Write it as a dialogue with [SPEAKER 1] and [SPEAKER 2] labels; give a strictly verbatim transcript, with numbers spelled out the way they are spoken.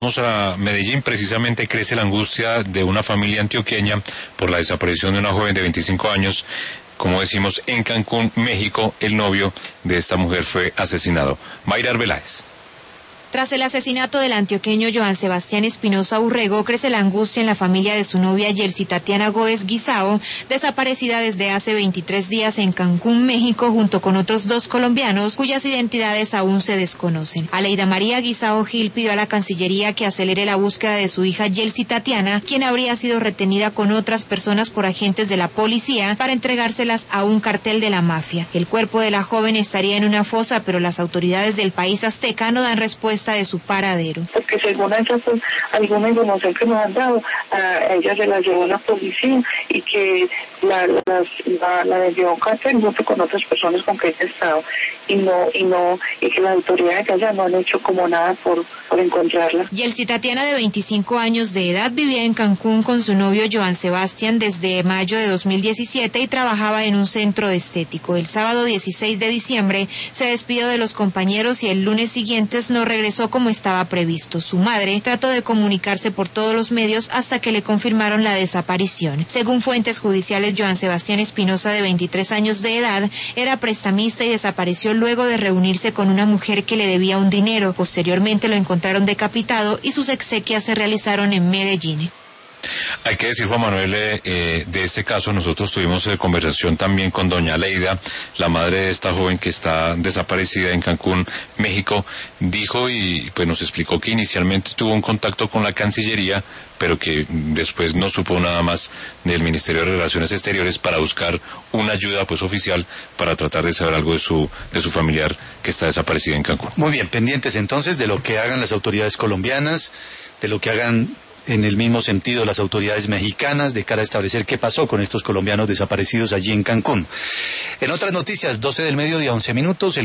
[SPEAKER 1] Vamos a Medellín. Precisamente crece la angustia de una familia antioqueña por la desaparición de una joven de veinticinco años. Como decimos, en Cancún, México, el novio de esta mujer fue asesinado. Mayra Arbeláez.
[SPEAKER 2] Tras el asesinato del antioqueño Joan Sebastián Espinosa Urrego, crece la angustia en la familia de su novia Yeltsi Tatiana Góez Guisao, desaparecida desde hace veintitrés días en Cancún, México, junto con otros dos colombianos cuyas identidades aún se desconocen. Aleida María Guisao Gil pidió a la Cancillería que acelere la búsqueda de su hija Yeltsi Tatiana, quien habría sido retenida con otras personas por agentes de la policía para entregárselas a un cartel de la mafia. El cuerpo de la joven estaría en una fosa, pero las autoridades del país azteca no dan respuesta de su paradero.
[SPEAKER 3] Porque según esas, alguna información que nos han dado, a ella se la llevó la policía y que la, la, la, la llevó a un cartel junto con otras personas con que ella estaba y no, y no, y que las autoridades allá no han hecho como nada por, por encontrarla.
[SPEAKER 2] Yeltsi Tatiana, de veinticinco años de edad, vivía en Cancún con su novio Joan Sebastián desde mayo de dos mil diecisiete y trabajaba en un centro de estético. El sábado dieciséis de diciembre se despidió de los compañeros y el lunes siguiente no regresó como estaba previsto. Su madre trató de comunicarse por todos los medios hasta que le confirmaron la desaparición. Según fuentes judiciales, Joan Sebastián Espinosa, de veintitrés años de edad, era prestamista y desapareció luego de reunirse con una mujer que le debía un dinero. Posteriormente lo encontraron decapitado y sus exequias se realizaron en Medellín.
[SPEAKER 1] Hay que decir, Juan Manuel, eh, de este caso nosotros tuvimos eh, conversación también con doña Aleida, la madre de esta joven que está desaparecida en Cancún, México. Dijo y pues nos explicó que inicialmente tuvo un contacto con la Cancillería, pero que después no supo nada más del Ministerio de Relaciones Exteriores para buscar una ayuda pues oficial para tratar de saber algo de su de su familiar que está desaparecida en Cancún.
[SPEAKER 4] Muy bien, pendientes entonces de lo que hagan las autoridades colombianas, de lo que hagan en el mismo sentido las autoridades mexicanas de cara a establecer qué pasó con estos colombianos desaparecidos allí en Cancún. En otras noticias, doce del mediodía, once minutos.